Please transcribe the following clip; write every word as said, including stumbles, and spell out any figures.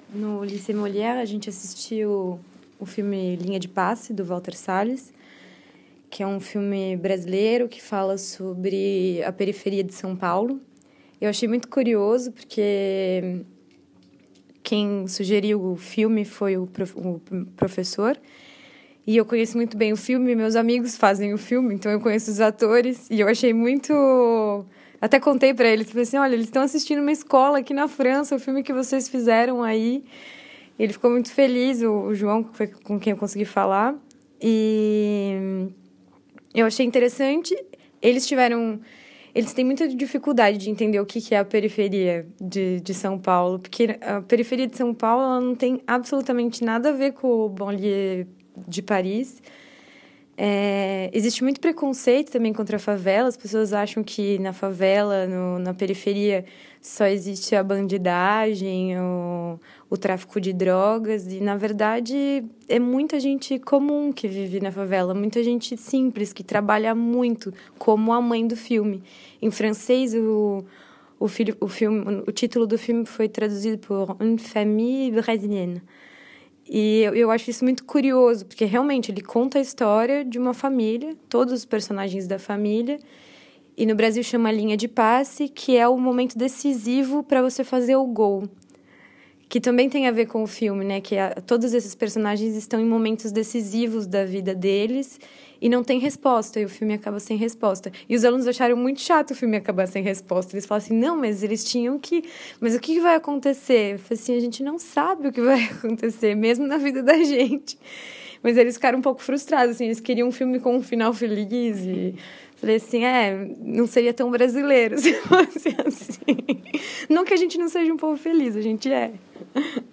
no Lycée Molière, a gente assistiu o filme Linha de Passe, do Walter Salles, que é um filme brasileiro que fala sobre a periferia de São Paulo. Eu achei muito curioso, porque quem sugeriu o filme foi o, prof... o professor, e eu conheço muito bem o filme, meus amigos fazem o filme, então eu conheço os atores, e eu achei muito... Até contei para eles, falei assim, olha, eles estão assistindo uma escola aqui na França, o filme que vocês fizeram aí. E ele ficou muito feliz, o, o João, que foi com quem eu consegui falar. E eu achei interessante. Eles tiveram... Eles têm muita dificuldade de entender o que é a periferia de, de São Paulo, porque a periferia de São Paulo ela não tem absolutamente nada a ver com o banlieue de Paris. É, existe muito preconceito também contra a favela. As pessoas acham que na favela, no, na periferia, só existe a bandidagem, o, o tráfico de drogas. E, na verdade, é muita gente comum que vive na favela. Muita gente simples, que trabalha muito, como a mãe do filme. Em francês, o, o, filho, o, filme, o título do filme foi traduzido por Une famille brésilienne. E eu, eu acho isso muito curioso, porque realmente ele conta a história de uma família, todos os personagens da família, e no Brasil chama linha de passe, que é o momento decisivo para você fazer o gol. Que também tem a ver com o filme, né? Que a, todos esses personagens estão em momentos decisivos da vida deles e não tem resposta, e o filme acaba sem resposta. E os alunos acharam muito chato o filme acabar sem resposta. Eles falam assim, não, mas eles tinham que... Mas o que vai acontecer? Eu falei assim, a gente não sabe o que vai acontecer, mesmo na vida da gente. Mas eles ficaram um pouco frustrados, assim, eles queriam um filme com um final feliz e... Falei assim, é, não seria tão brasileiro se fosse assim. Não que a gente não seja um povo feliz, a gente é.